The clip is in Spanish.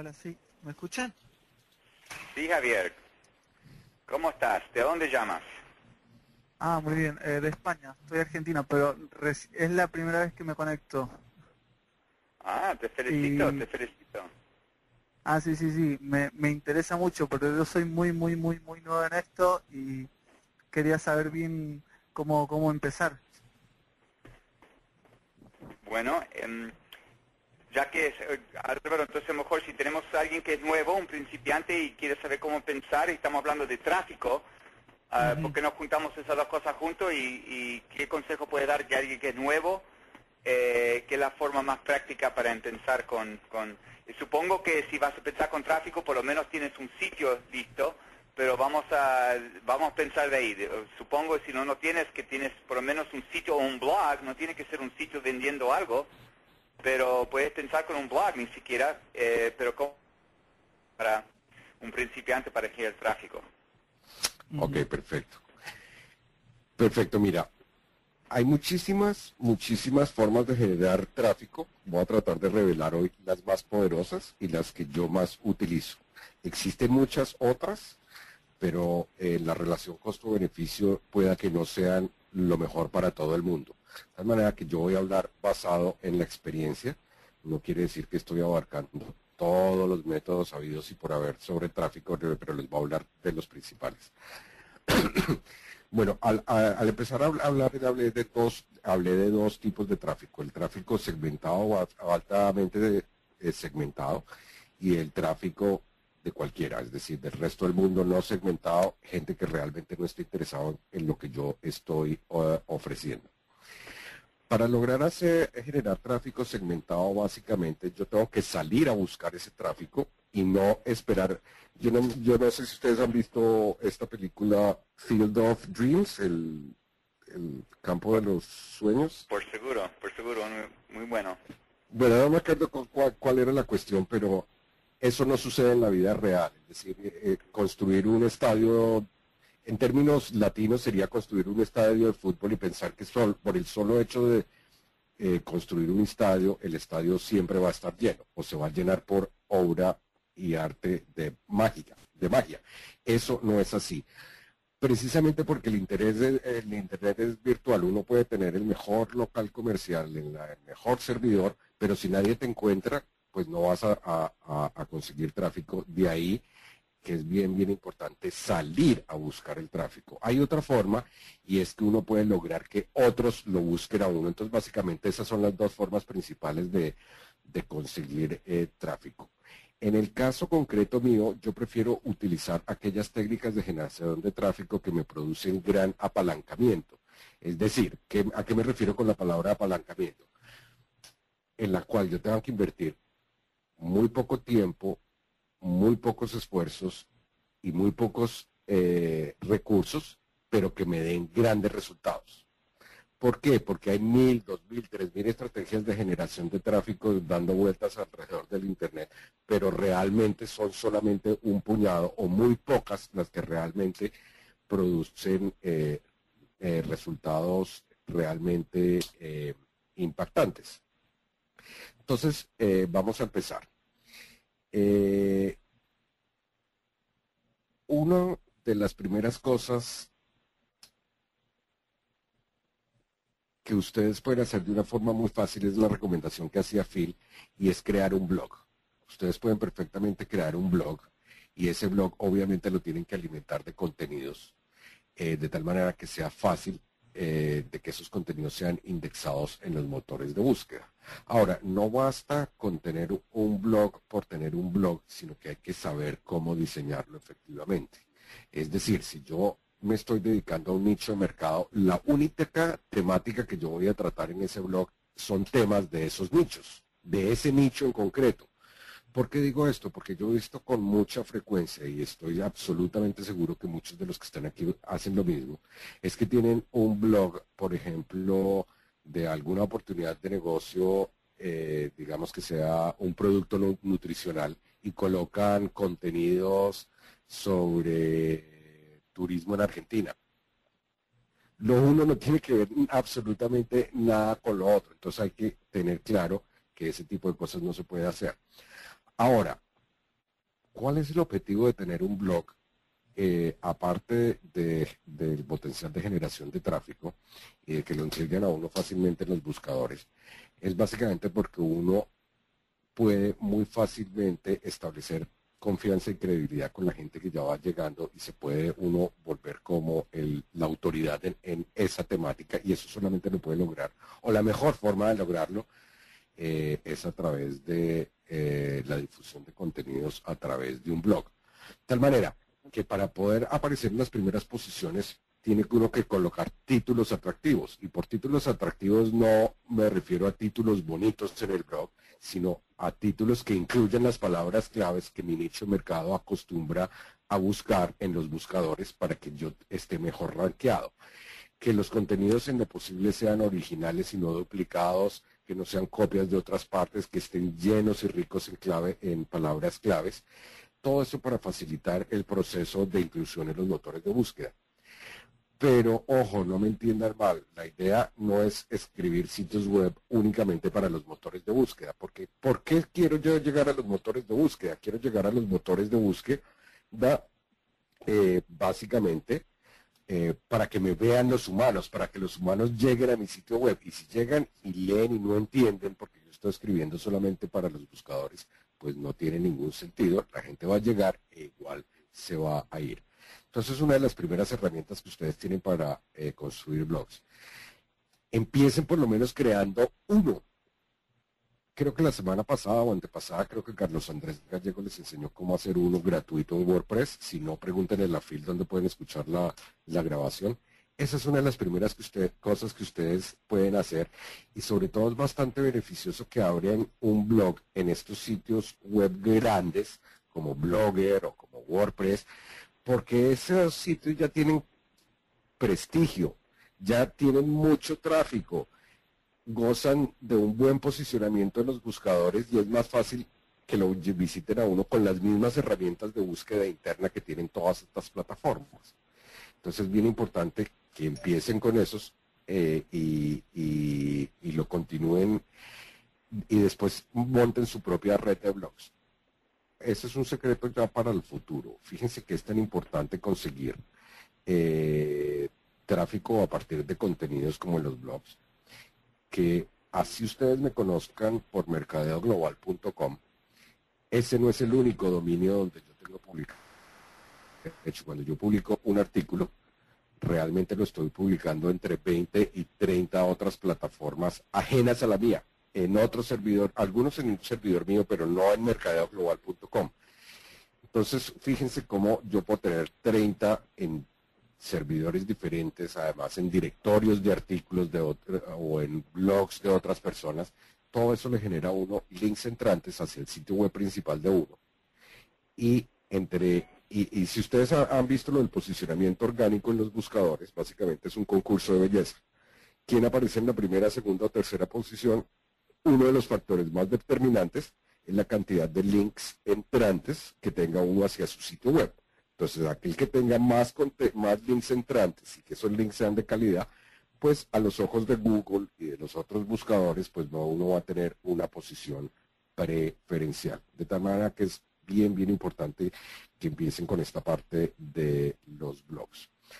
Hola, sí. ¿Me escuchan? Sí, Javier. ¿Cómo estás? ¿De dónde llamas? Ah, muy bien. De España. Estoy argentina, pero es la primera vez que me conecto. Ah, te felicito, Y... te felicito. Ah, sí, sí, sí. Me interesa mucho, pero yo soy muy nuevo en esto y quería saber bien cómo empezar. Bueno, ya que es, Álvaro, entonces mejor si tenemos a alguien que es nuevo, un principiante y quiere saber cómo pensar, y estamos hablando de tráfico, ¿por Ujú. qué no juntamos esas dos cosas juntos y qué consejo puede dar que alguien que es nuevo, que es la forma más práctica para empezar supongo que si vas a empezar con tráfico, por lo menos tienes un sitio listo, pero vamos a pensar de ahí. Supongo que si no tienes, que tienes por lo menos un sitio o un blog, no tiene que ser un sitio vendiendo algo, pero puedes pensar con un blog ni siquiera, pero como para un principiante para elegir el tráfico. Ok, Ujú. perfecto. Perfecto, mira, hay muchísimas formas de generar tráfico. Voy a tratar de revelar hoy las más poderosas y las que yo más utilizo. Existen muchas otras, pero la relación costo-beneficio pueda que no sean lo mejor para todo el mundo. De tal manera que yo voy a hablar basado en la experiencia. No quiere decir que estoy abarcando todos los métodos habidos y por haber sobre tráfico, pero les voy a hablar de los principales. Bueno, al empezar a hablar, hablé de dos tipos de tráfico, el tráfico segmentado o altamente segmentado y el tráfico de cualquiera, es decir, del resto del mundo no segmentado, gente que realmente no está interesado en lo que yo estoy ofreciendo. Para lograr generar tráfico segmentado, básicamente, yo tengo que salir a buscar ese tráfico y no esperar. Yo no sé si ustedes han visto esta película Field of Dreams, el campo de Por, los sueños. por seguro, muy bueno. Bueno, no me acuerdo cuál era la cuestión, pero eso no sucede en la vida real. Es decir, construir un estadio, en términos latinos, sería construir un estadio de fútbol y pensar que por el solo hecho de construir un estadio, el estadio siempre va a estar lleno o se va a llenar por obra y arte de magia. Eso no es así. Precisamente porque el Internet es virtual, uno puede tener el mejor local comercial, el mejor servidor, pero si nadie te encuentra, pues no vas a conseguir tráfico. De ahí que es bien importante salir a buscar el tráfico. Hay otra forma y es que uno puede lograr que otros lo busquen a uno. Entonces, básicamente esas son las dos formas principales de conseguir tráfico. En el caso concreto mío, yo prefiero utilizar aquellas técnicas de generación de tráfico que me producen gran apalancamiento. Es decir, ¿a qué me refiero con la palabra apalancamiento? En la cual yo tengo que invertir muy poco tiempo, muy pocos esfuerzos y muy pocos recursos, pero que me den grandes resultados. ¿Por qué? Porque hay 1000, 2000, 3000 estrategias de generación de tráfico dando vueltas alrededor del Internet, pero realmente son solamente un puñado o muy pocas las que realmente producen resultados realmente impactantes. Entonces, vamos a empezar. Eh, una de las primeras cosas que ustedes pueden hacer de una forma muy fácil es la recomendación que hacía Phil y es crear un blog. Ustedes pueden perfectamente crear un blog y ese blog obviamente lo tienen que alimentar de contenidos de tal manera que sea fácil de que esos contenidos sean indexados en los motores de búsqueda. Ahora, no basta con tener un blog por tener un blog, sino que hay que saber cómo diseñarlo efectivamente. Es decir, si yo me estoy dedicando a un nicho de mercado, la única temática que yo voy a tratar en ese blog son temas de esos nichos, de ese nicho en concreto. ¿Por qué digo esto? Porque yo he visto con mucha frecuencia, y estoy absolutamente seguro que muchos de los que están aquí hacen lo mismo, es que tienen un blog, por ejemplo, de alguna oportunidad de negocio, digamos que sea un producto nutricional, y colocan contenidos sobre turismo en Argentina. Lo uno no tiene que ver absolutamente nada con lo otro, entonces hay que tener claro que ese tipo de cosas no se puede hacer. Ahora, ¿cuál es el objetivo de tener un blog? Aparte del potencial de generación de tráfico y de que lo enseñan a uno fácilmente en los buscadores, es básicamente porque uno puede muy fácilmente establecer confianza y credibilidad con la gente que ya va llegando y se puede uno volver como la autoridad en esa temática, y eso solamente lo puede lograr, o la mejor forma de lograrlo es a través de la difusión de contenidos a través de un blog. De tal manera que para poder aparecer en las primeras posiciones tiene uno que colocar títulos atractivos, y por títulos atractivos no me refiero a títulos bonitos en el blog, sino a títulos que incluyan las palabras claves que mi nicho de mercado acostumbra a buscar en los buscadores para que yo esté mejor rankeado. Que los contenidos en lo posible sean originales y no duplicados, que no sean copias de otras partes, que estén llenos y ricos en palabras claves. Todo eso para facilitar el proceso de inclusión en los motores de búsqueda. Pero, ojo, no me entiendan mal, la idea no es escribir sitios web únicamente para los motores de búsqueda, porque ¿por qué quiero yo llegar a los motores de búsqueda? Quiero llegar a los motores de búsqueda básicamente para que me vean los humanos, para que los humanos lleguen a mi sitio web, y si llegan y leen y no entienden, porque yo estoy escribiendo solamente para los buscadores, pues no tiene ningún sentido, la gente va a llegar e igual se va a ir. Entonces, una de las primeras herramientas que ustedes tienen para construir blogs, empiecen por lo menos creando uno. Creo que la semana pasada o antepasada, creo que Carlos Andrés Gallego les enseñó cómo hacer uno gratuito en WordPress. Si no, pregúntenle en la fil donde pueden escuchar la grabación. Esa es una de las primeras cosas que ustedes pueden hacer, y sobre todo es bastante beneficioso que abran un blog en estos sitios web grandes como Blogger o como WordPress, porque esos sitios ya tienen prestigio, ya tienen mucho tráfico, gozan de un buen posicionamiento en los buscadores, y es más fácil que lo visiten a uno con las mismas herramientas de búsqueda interna que tienen todas estas plataformas. Entonces es bien importante que empiecen con esos y lo continúen, y después monten su propia red de blogs. Ese es un secreto ya para el futuro. Fíjense que es tan importante conseguir tráfico a partir de contenidos como en los blogs, que así ustedes me conozcan por mercadeoglobal.com, ese no es el único dominio donde yo tengo publicado. De hecho, cuando yo publico un artículo, realmente lo estoy publicando entre 20 y 30 otras plataformas ajenas a la mía, en otro servidor, algunos en un servidor mío, pero no en mercadeoglobal.com. Entonces, fíjense cómo yo puedo tener 30 en servidores diferentes, además en directorios de artículos o en blogs de otras personas. Todo eso le genera a uno links entrantes hacia el sitio web principal de uno. Y si ustedes han visto lo del posicionamiento orgánico en los buscadores, básicamente es un concurso de belleza. ¿Quién aparece en la primera, segunda o tercera posición? Uno de los factores más determinantes es la cantidad de links entrantes que tenga uno hacia su sitio web. Entonces, aquel que tenga más links entrantes y que esos links sean de calidad, pues a los ojos de Google y de los otros buscadores, pues uno va a tener una posición preferencial. De tal manera que es bien, bien importante que empiecen con esta parte de los blogs.